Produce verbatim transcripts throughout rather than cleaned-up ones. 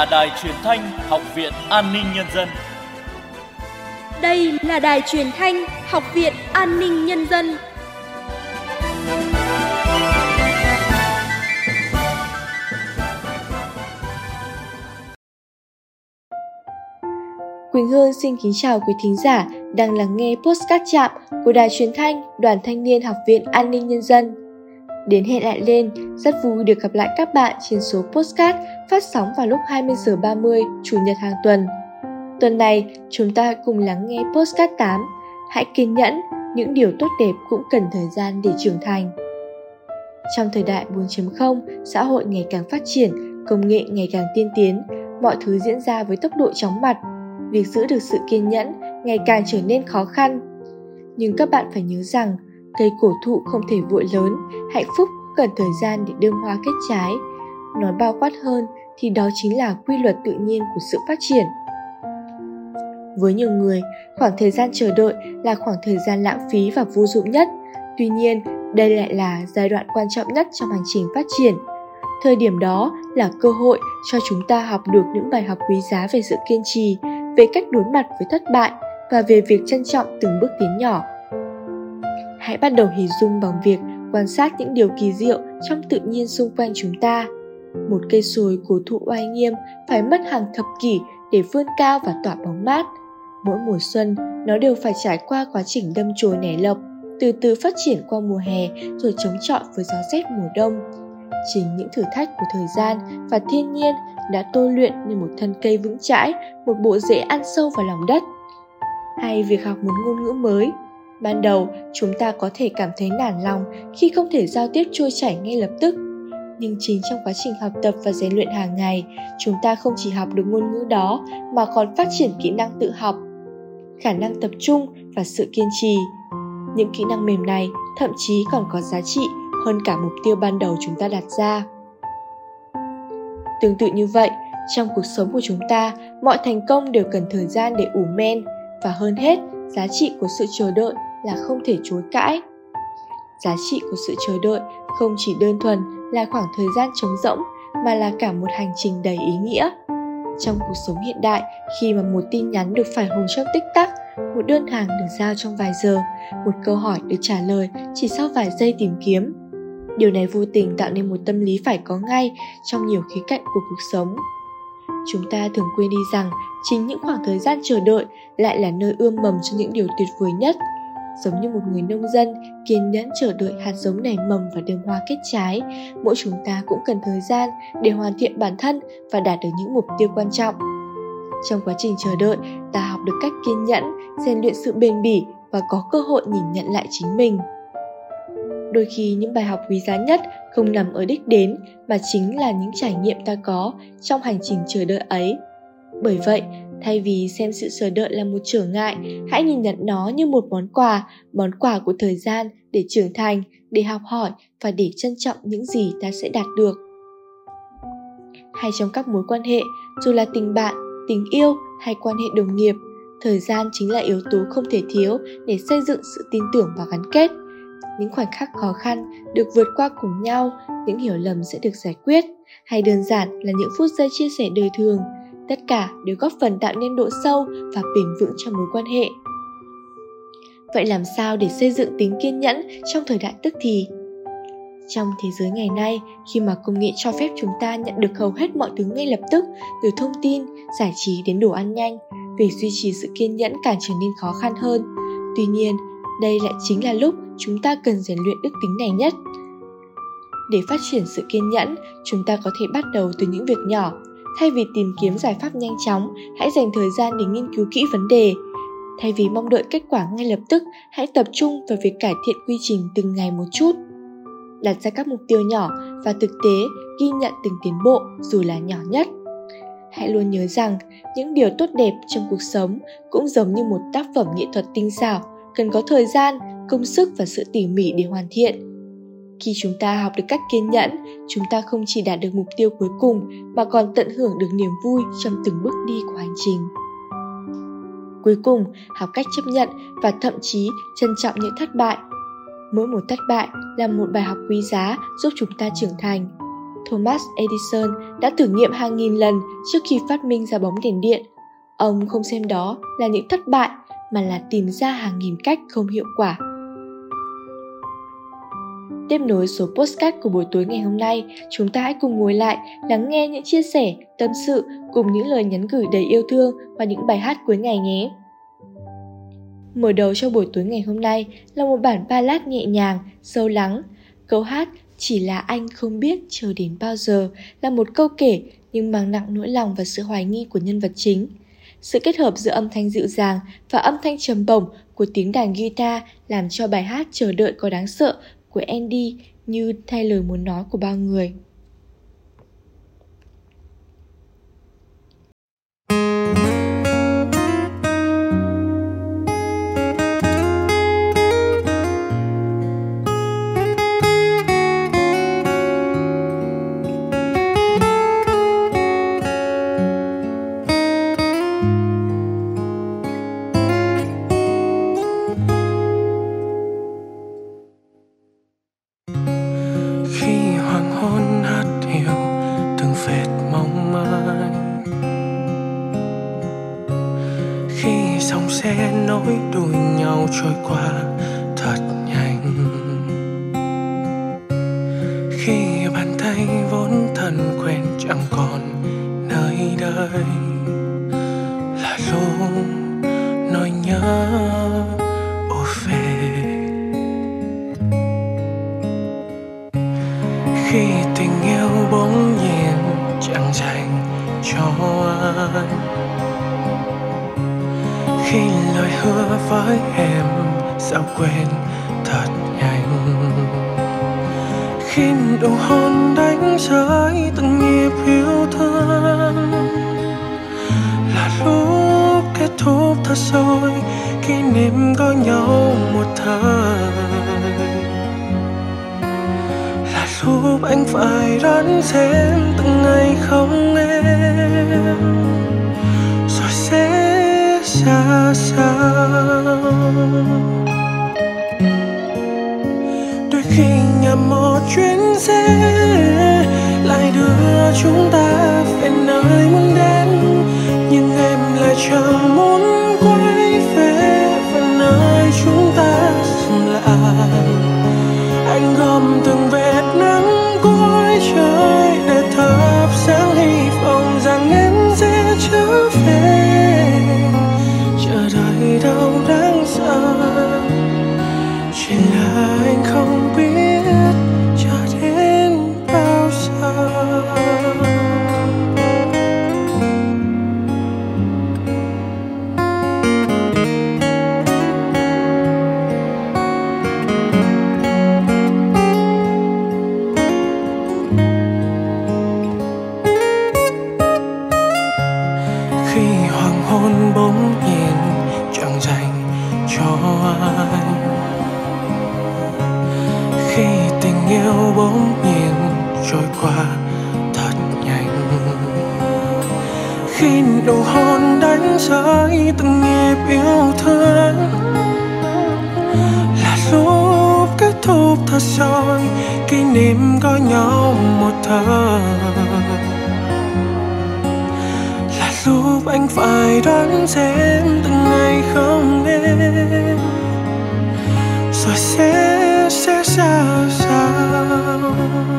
là Đài Truyền thanh Học viện An ninh Nhân dân. Đây là Đài Truyền thanh Học viện An ninh Nhân dân. Quỳnh Hương xin kính chào quý thính giả đang lắng nghe podcast chạm của Đài Truyền thanh Đoàn Thanh niên Học viện An ninh Nhân dân. Đến hẹn lại lên, rất vui được gặp lại các bạn trên số podcast phát sóng vào lúc hai mươi giờ ba mươi Chủ nhật hàng tuần. Tuần này, chúng ta cùng lắng nghe podcast tám. Hãy kiên nhẫn, những điều tốt đẹp cũng cần thời gian để trưởng thành. Trong thời đại bốn chấm không, xã hội ngày càng phát triển, công nghệ ngày càng tiên tiến, mọi thứ diễn ra với tốc độ chóng mặt. Việc giữ được sự kiên nhẫn ngày càng trở nên khó khăn. Nhưng các bạn phải nhớ rằng, cây cổ thụ không thể vội lớn, hạnh phúc cần thời gian để đơm hoa kết trái. Nói bao quát hơn thì đó chính là quy luật tự nhiên của sự phát triển. Với nhiều người, khoảng thời gian chờ đợi là khoảng thời gian lãng phí và vô dụng nhất. Tuy nhiên, đây lại là giai đoạn quan trọng nhất trong hành trình phát triển. Thời điểm đó là cơ hội cho chúng ta học được những bài học quý giá về sự kiên trì, về cách đối mặt với thất bại và về việc trân trọng từng bước tiến nhỏ. Hãy bắt đầu hình dung bằng việc quan sát những điều kỳ diệu trong tự nhiên xung quanh chúng ta. Một cây sồi cổ thụ oai nghiêm phải mất hàng thập kỷ để vươn cao và tỏa bóng mát. Mỗi mùa xuân, nó đều phải trải qua quá trình đâm chồi nảy lộc, từ từ phát triển qua mùa hè rồi chống chọi với gió rét mùa đông. Chính những thử thách của thời gian và thiên nhiên đã tôi luyện nên một thân cây vững chãi, một bộ rễ ăn sâu vào lòng đất. Hay việc học một ngôn ngữ mới. Ban đầu, chúng ta có thể cảm thấy nản lòng khi không thể giao tiếp trôi chảy ngay lập tức. Nhưng chính trong quá trình học tập và rèn luyện hàng ngày, chúng ta không chỉ học được ngôn ngữ đó mà còn phát triển kỹ năng tự học, khả năng tập trung và sự kiên trì. Những kỹ năng mềm này thậm chí còn có giá trị hơn cả mục tiêu ban đầu chúng ta đặt ra. Tương tự như vậy, trong cuộc sống của chúng ta, mọi thành công đều cần thời gian để ủ men, và hơn hết, giá trị của sự chờ đợi là không thể chối cãi. Giá trị của sự chờ đợi không chỉ đơn thuần là khoảng thời gian trống rỗng, mà là cả một hành trình đầy ý nghĩa. Trong cuộc sống hiện đại, khi mà một tin nhắn được phản hồi trong tích tắc, một đơn hàng được giao trong vài giờ, một câu hỏi được trả lời chỉ sau vài giây tìm kiếm, điều này vô tình tạo nên một tâm lý phải có ngay trong nhiều khía cạnh của cuộc sống. Chúng ta thường quên đi rằng chính những khoảng thời gian chờ đợi lại là nơi ươm mầm cho những điều tuyệt vời nhất. Giống như một người nông dân kiên nhẫn chờ đợi hạt giống nảy mầm và đơm hoa kết trái, mỗi chúng ta cũng cần thời gian để hoàn thiện bản thân và đạt được những mục tiêu quan trọng. Trong quá trình chờ đợi, ta học được cách kiên nhẫn, rèn luyện sự bền bỉ và có cơ hội nhìn nhận lại chính mình. Đôi khi những bài học quý giá nhất không nằm ở đích đến mà chính là những trải nghiệm ta có trong hành trình chờ đợi ấy. Bởi vậy, thay vì xem sự chờ đợi là một trở ngại, hãy nhìn nhận nó như một món quà, món quà của thời gian để trưởng thành, để học hỏi và để trân trọng những gì ta sẽ đạt được. Hay trong các mối quan hệ, dù là tình bạn, tình yêu hay quan hệ đồng nghiệp, thời gian chính là yếu tố không thể thiếu để xây dựng sự tin tưởng và gắn kết. Những khoảnh khắc khó khăn được vượt qua cùng nhau, những hiểu lầm sẽ được giải quyết, hay đơn giản là những phút giây chia sẻ đời thường, tất cả đều góp phần tạo nên độ sâu và bền vững cho mối quan hệ. Vậy làm sao để xây dựng tính kiên nhẫn trong thời đại tức thì? Trong thế giới ngày nay, khi mà công nghệ cho phép chúng ta nhận được hầu hết mọi thứ ngay lập tức, từ thông tin, giải trí đến đồ ăn nhanh, việc duy trì sự kiên nhẫn càng trở nên khó khăn hơn. Tuy nhiên, đây lại chính là lúc chúng ta cần rèn luyện đức tính này nhất. Để phát triển sự kiên nhẫn, chúng ta có thể bắt đầu từ những việc nhỏ. Thay vì tìm kiếm giải pháp nhanh chóng, hãy dành thời gian để nghiên cứu kỹ vấn đề. Thay vì mong đợi kết quả ngay lập tức, hãy tập trung vào việc cải thiện quy trình từng ngày một chút. Đặt ra các mục tiêu nhỏ và thực tế, ghi nhận từng tiến bộ dù là nhỏ nhất. Hãy luôn nhớ rằng, những điều tốt đẹp trong cuộc sống cũng giống như một tác phẩm nghệ thuật tinh xảo, cần có thời gian, công sức và sự tỉ mỉ để hoàn thiện. Khi chúng ta học được cách kiên nhẫn, chúng ta không chỉ đạt được mục tiêu cuối cùng mà còn tận hưởng được niềm vui trong từng bước đi của hành trình. Cuối cùng, học cách chấp nhận và thậm chí trân trọng những thất bại. Mỗi một thất bại là một bài học quý giá giúp chúng ta trưởng thành. Thomas Edison đã thử nghiệm hàng nghìn lần trước khi phát minh ra bóng đèn điện. Ông không xem đó là những thất bại mà là tìm ra hàng nghìn cách không hiệu quả. Tiếp nối số podcast của buổi tối ngày hôm nay, chúng ta hãy cùng ngồi lại lắng nghe những chia sẻ, tâm sự cùng những lời nhắn gửi đầy yêu thương và những bài hát cuối ngày nhé. Mở đầu cho buổi tối ngày hôm nay là một bản ballad nhẹ nhàng, sâu lắng. Câu hát Chỉ là anh không biết chờ đến bao giờ là một câu kể nhưng mang nặng nỗi lòng và sự hoài nghi của nhân vật chính. Sự kết hợp giữa âm thanh dịu dàng và âm thanh trầm bổng của tiếng đàn guitar làm cho bài hát Chờ đợi có đáng sợ của Andy như thay lời muốn nói của bao người. Dòng xe nối đuôi nhau trôi qua thật nhanh, khi bàn tay vốn thân quen chẳng còn nơi đây, là lúc nỗi nhớ ùa về. Khi tình yêu bỗng nhiên chẳng dành cho anh, khi lời hứa với em sao quên thật nhanh, khi nụ hôn đánh rơi từng nhịp yêu thương, là lúc kết thúc thật rồi kỷ niệm có nhau một thời, là lúc anh phải đón xem từng ngày không em rồi sẽ xa sao. Đôi khi nhầm một chuyến xe lại đưa chúng ta về nơi muốn đến, nhưng em lại chẳng muốn quay về về nơi chúng ta dừng lại. Anh gom từng vệt nắng cuối trời để thắp sáng hy vọng rằng em sẽ trở về. Đời đâu đáng sợ, chỉ là anh không biết chờ đến bao giờ. Khi hoàng hôn bỗng nhiên chẳng dành cho anh, khi tình yêu bỗng nhiên trôi qua thật nhanh, khi nụ hôn đánh rơi từng nhịp yêu thương, là lúc kết thúc thật rồi kỷ niệm có nhau một thời, lúc anh phải đón xem từng ngày không em rồi sẽ sẽ ra sao.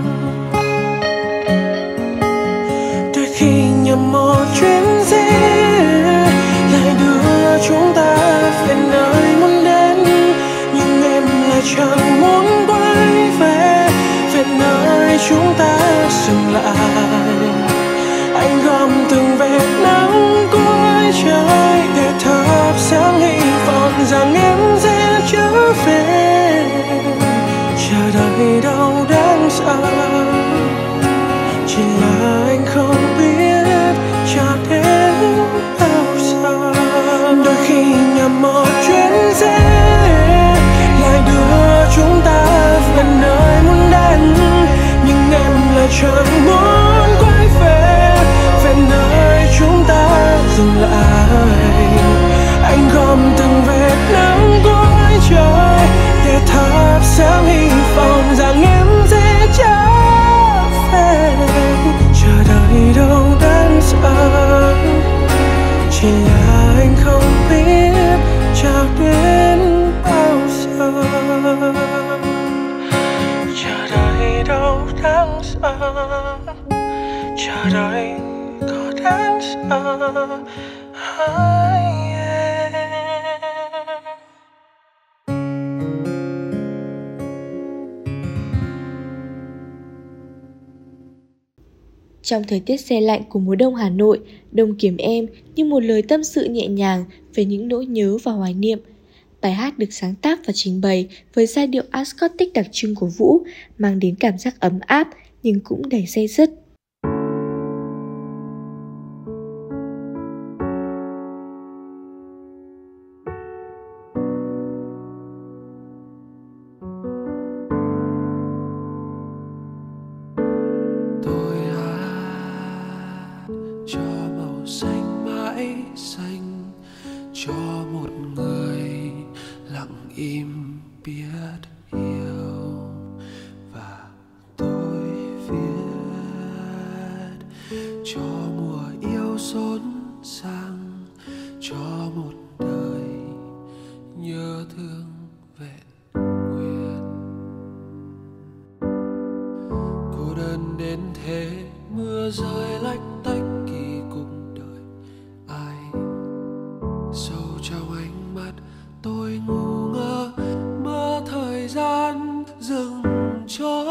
Đôi khi nhầm một chuyến xe lại đưa chúng ta về nơi muốn đến, nhưng em lại chẳng muốn quay về về nơi chúng ta dừng lại. Anh gom từng vệt nắng cuối trời để thắp sáng hy vọng rằng em sẽ trở về. Chờ đợi đâu đáng sợ, chỉ là anh không biết chờ đến chỉ là anh không biết chờ đến bao giờ. Chờ đợi đâu đáng sợ, chờ đợi có đáng sợ hay em. Trong thời tiết se lạnh của mùa đông Hà Nội, Đông Kiếm Em như một lời tâm sự nhẹ nhàng về những nỗi nhớ và hoài niệm. Bài hát được sáng tác và trình bày với giai điệu acoustic đặc trưng của Vũ, mang đến cảm giác ấm áp nhưng cũng đầy day dứt. Cho màu xanh mãi xanh, cho một người lặng im biết yêu. Và tôi viết cho mùa yêu xốn sang, cho một đời nhớ thương vẹn nguyên. Cô đơn đến thế, mưa rơi lách tách kỳ cùng đời ai. Sâu trong ánh mắt tôi ngu ngơ, mơ thời gian dừng trôi.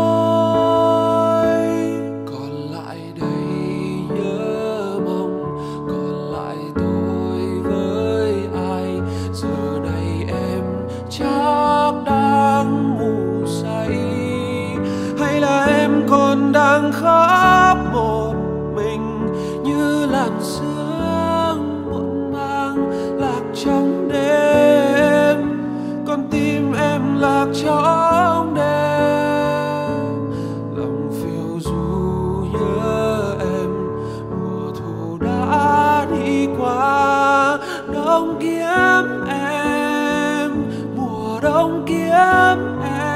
Còn lại đây nhớ mong, còn lại tôi với ai. Giờ này em chắc đang ngủ say, hay là em còn đang khóc một mình như làn sương muộn màng lạc trong đêm. Con tim em lạc trong đêm, lòng phiêu du nhớ em. Mùa thu đã đi qua, đông kiếm em, mùa đông kiếm em.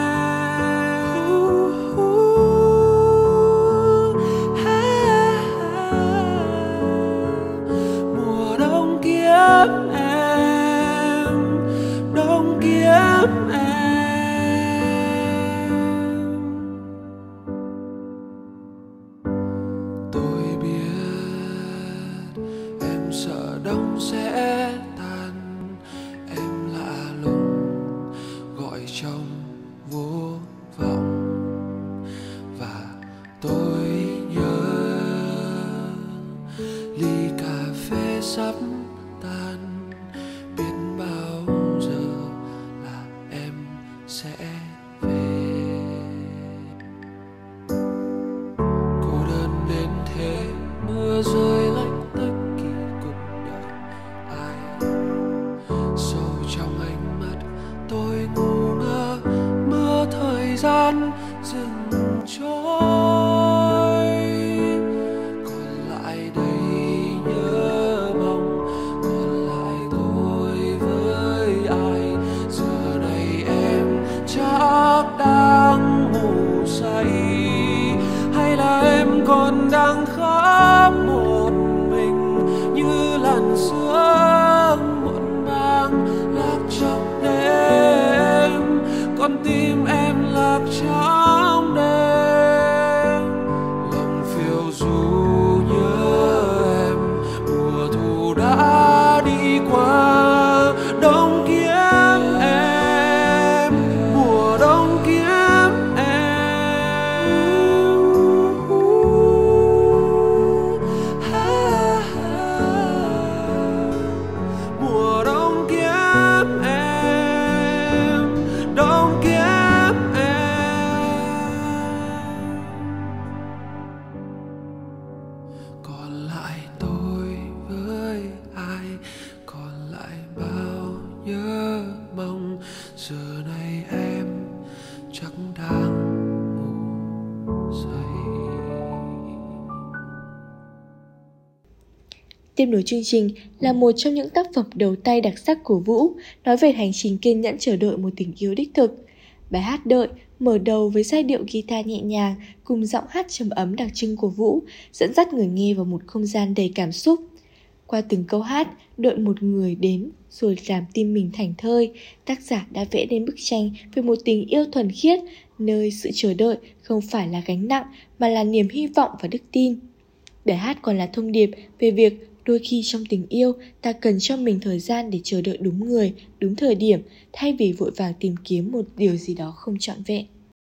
Sắp tan, biết bao giờ là em sẽ về. Cô đơn đến thế, mưa rơi lách tách kỳ cùng đời ai. Sâu trong ánh mắt tôi ngu ngơ, mơ thời gian dừng trôi. Còn lại đây nhớ mong, còn lại tôi với ai. Giờ này em chắc đang ngủ say, hay là em còn đang khóc một mình như làn sương muộn màng lạc trong đêm. Con tim em lạc trong đêm, lòng phiêu du nhớ em. Mùa thu đã đi qua, đông kiếm em, mùa đông kiếm em. Mùa đông kiếm em, đông kiếm em. Còn lại tôi với ai, còn lại bao nhớ mong. Giờ này em chắc đang ngủ say. Tiếp nối chương trình là một trong những tác phẩm đầu tay đặc sắc của Vũ, nói về hành trình kiên nhẫn chờ đợi một tình yêu đích thực. Bài hát Đợi mở đầu với giai điệu guitar nhẹ nhàng cùng giọng hát trầm ấm đặc trưng của Vũ, dẫn dắt người nghe vào một không gian đầy cảm xúc. Qua từng câu hát, đợi một người đến rồi làm tim mình thảnh thơi, tác giả đã vẽ nên bức tranh về một tình yêu thuần khiết, nơi sự chờ đợi không phải là gánh nặng mà là niềm hy vọng và đức tin. Bài hát còn là thông điệp về việc đôi khi trong tình yêu ta cần cho mình thời gian để chờ đợi đúng người, đúng thời điểm, thay vì vội vàng tìm kiếm một điều gì đó không trọn vẹn.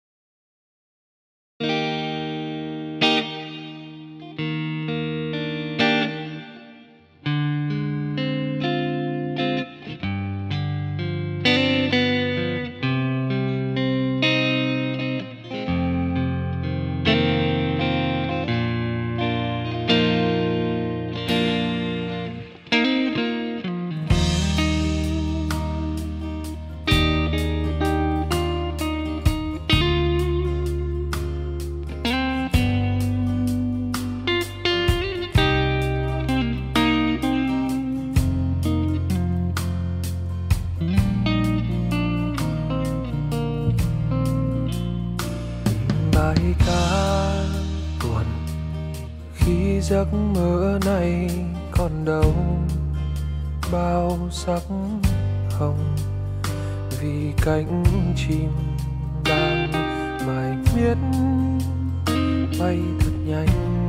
Bài ca buồn khi giấc mơ này còn đâu bao sắc hồng, vì cánh chim đang mải miết bay thật nhanh.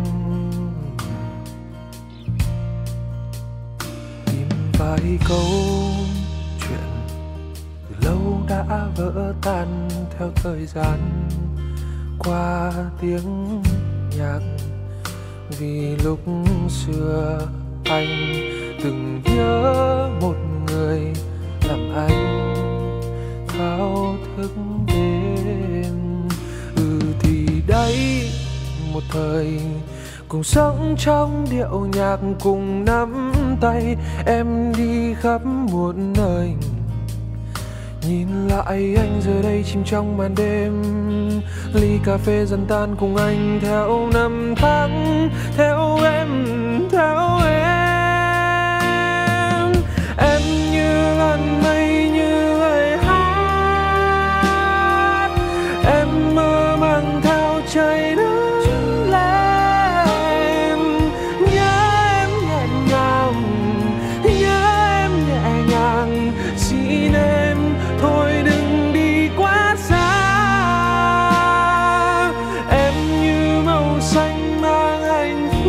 Tìm vài câu chuyện từ lâu đã vỡ tan theo thời gian, qua tiếng nhạc, vì lúc xưa anh từng nhớ một người làm anh thao thức đêm. Ừ thì đấy, một thời cùng sống trong điệu nhạc, cùng nắm tay em đi khắp muôn nơi. Nhìn lại anh giờ đây chìm trong màn đêm, ly cà phê dần tan cùng anh theo năm tháng, theo em, theo em. Em như làn mây, như lời hát, em mơ màng theo trời đất lên. Nhớ em nhẹ nhàng, nhớ em nhẹ nhàng, xin em thôi đừng đi quá xa. Em như màu xanh mang hạnh phúc,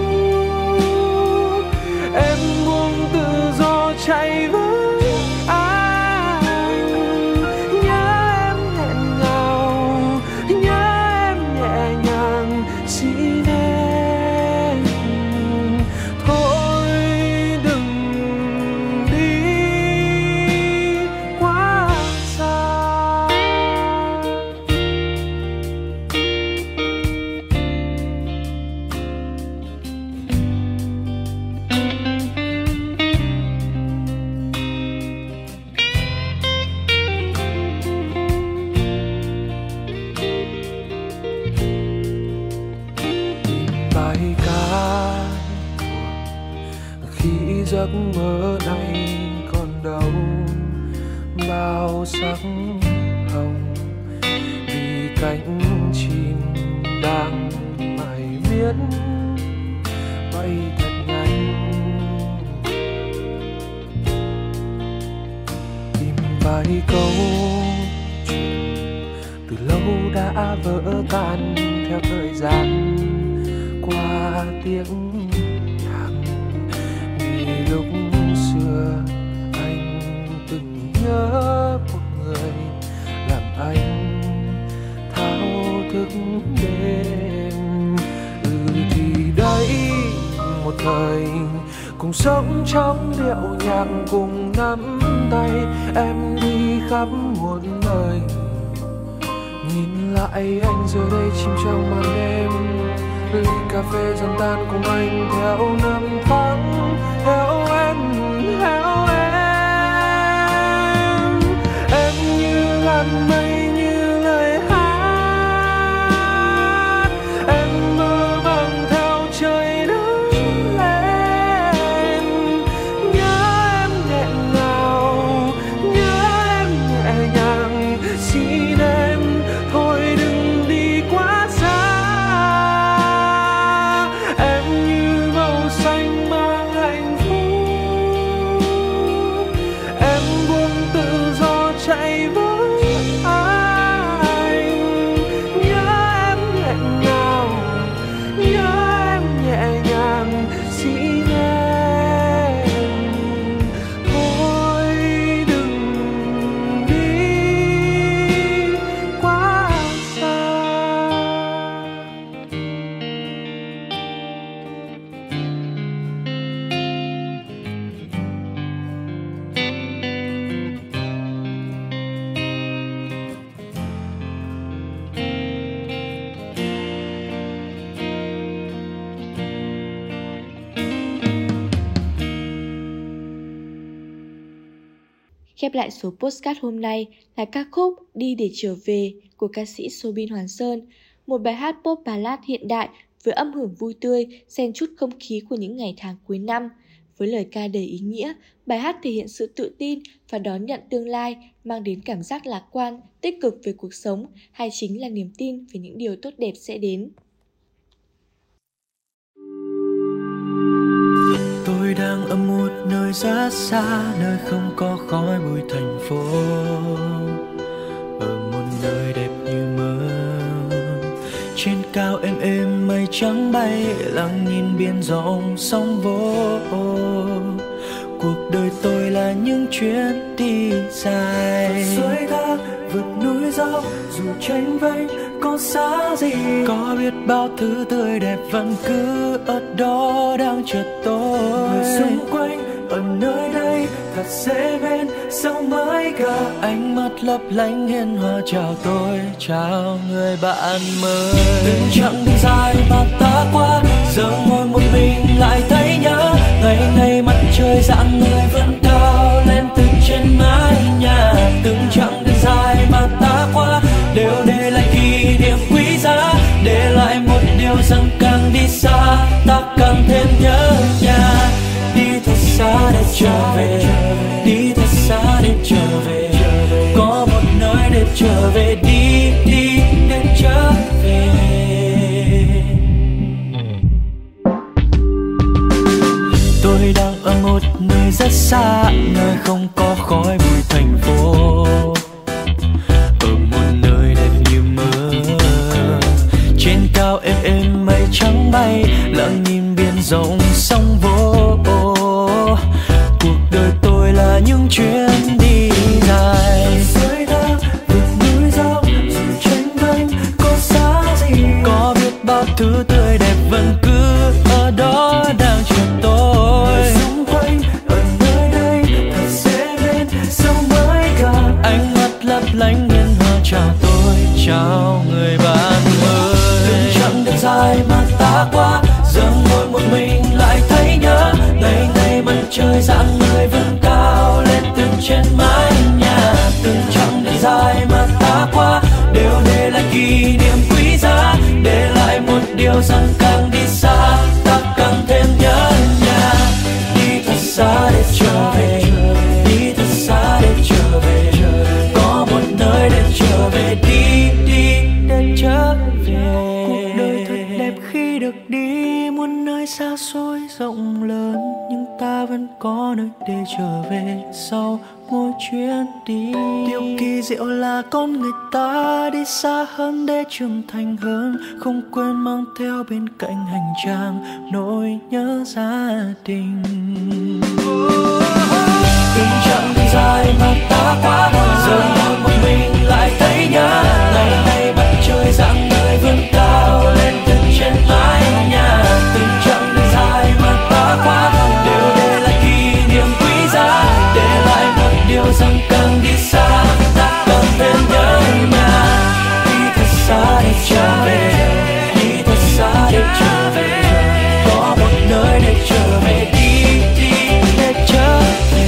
em buông tự do chạy với anh. Nhớ em nghẹn ngào, nhớ em nhẹ nhàng, xin em thôi đừng đi quá xa. Bài ca khi giấc mơ này còn đâu bao sắc hồng, vì cánh chim đang mải miết bay thật nhanh. Tìm vài câu chuyện từ lâu đã vỡ tan theo thời gian, qua tiếng nhạc, vì lúc xưa anh từng nhớ một người làm anh thao thức đêm. Ừ thì đấy, một thời cùng sống trong điệu nhạc, cùng nắm tay em đi khắp muôn nơi. Nhìn lại anh giờ đây chìm trong màn đêm, ly cà phê dần tan cùng anh theo năm tháng, theo em, theo em. Em như làn mây, như lời hát, em mơ màng theo trời đất lên. Nhớ em nghẹn ngào, nhớ em nhẹ nhàng, xin em thôi đừng đi quá xa. Em như màu xanh mang Khép lại số podcast hôm nay là ca khúc Đi để trở về của ca sĩ Soobin Hoàn Sơn, một bài hát pop ballad hiện đại với âm hưởng vui tươi, xen chút không khí của những ngày tháng cuối năm. Với lời ca đầy ý nghĩa, bài hát thể hiện sự tự tin và đón nhận tương lai, mang đến cảm giác lạc quan, tích cực về cuộc sống, hay chính là niềm tin về những điều tốt đẹp sẽ đến. Tôi đang ở một nơi rất xa, nơi không có khói bụi thành phố, ở một nơi đẹp như mơ. Trên cao êm êm mây trắng bay, lặng nhìn biển rộng sóng vỗ. Cuộc đời tôi là những chuyến đi dài, suối thác vượt núi dốc, dù tranh vênh có xa gì, có biết bao thứ tươi đẹp vẫn cứ ở đó đang chờ tôi. Người xung quanh ở nơi đây thật dễ bên, sao mới gặp ánh mắt lấp lánh hiền hòa chào tôi, chào người bạn mới. Từng chặng đường dài mà ta qua, giờ ngồi một mình lại thấy nhớ ngày ngày mặt trời rạng người vẫn cao lên từ trên mái nhà. Từng chặng đường dài mà ta qua đều để lại kỷ niệm quý giá, để lại một điều rằng càng đi xa ta càng thêm nhớ nhà. Đi thật xa để trở về, đi thật xa để trở về, có một nơi để trở về, đi đi để trở về. Tôi đang ở một nơi rất xa, nơi không có khói bụi thành phố, ở một nơi đẹp như mơ. Trên cao êm êm mây trắng bay, lặng nhìn biển rộng sóng vỗ. Cuộc đời tôi là những chuyến đi dài, suối thác vượt núi dốc, dù tranh vênh có xa gì, có biết bao thứ tươi đẹp vẫn cứ ở đó đang chờ tôi. Xung quanh ở nơi đây thật dễ bên, sao mới gặp ánh mắt lấp lánh hiền hòa chào tôi, chào người bạn mới. Từng chặng đường dài mà ta qua, giờ ngồi một mình lại thấy nhớ ngày ngày mặt trời rạng người vẫn cao lên từ trên mái nhà. Từng chặng đường dài mà ta qua đều để lại kỷ niệm quý giá, để lại một điều rằng càng đi xa ta càng thêm nhớ nhà. Đi thật xa để trở về, đi thật xa để trở về, có một nơi để trở về, đi đi để trở về. Cuộc đời thật đẹp khi được đi muôn nơi xa xôi rộng lớn, nhưng ta vẫn có nơi để trở về sau mỗi chuyến đi. Điều kỳ diệu là con người ta đi xa hơn để trưởng thành hơn, không quên mang theo bên cạnh hành trang nỗi nhớ gia đình. Từng chặng đường dài mà ta qua, giờ ngồi một mình lại thấy nhớ ngày ngày mặt trời rạng người vươn cao lên từ trên mái nhà. Từng chặng đường dài mà ta qua đều để lại kỷ niệm quý giá, để lại một điều rằng càng đi xa ta càng thêm nhớ nhà. Đi thật xa để trở về, đi thật xa để trở về, có một nơi để trở về, đi đi để trở về.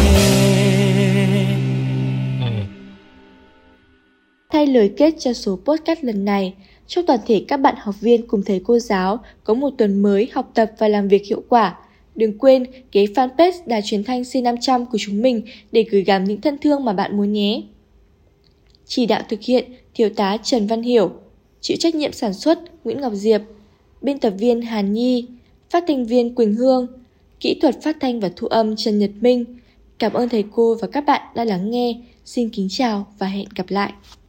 Thay lời kết cho số podcast lần này, chúc toàn thể các bạn học viên cùng thầy cô giáo có một tuần mới học tập và làm việc hiệu quả. Đừng quên ghé fanpage Đài Truyền thanh C năm trăm của chúng mình để gửi gắm những thân thương mà bạn muốn nhé. Chỉ đạo thực hiện Thiếu tá Trần Văn Hiểu, chịu trách nhiệm sản xuất Nguyễn Ngọc Diệp, biên tập viên Hàn Nhi, phát thanh viên Quỳnh Hương, kỹ thuật phát thanh và thu âm Trần Nhật Minh. Cảm ơn thầy cô và các bạn đã lắng nghe. Xin kính chào và hẹn gặp lại.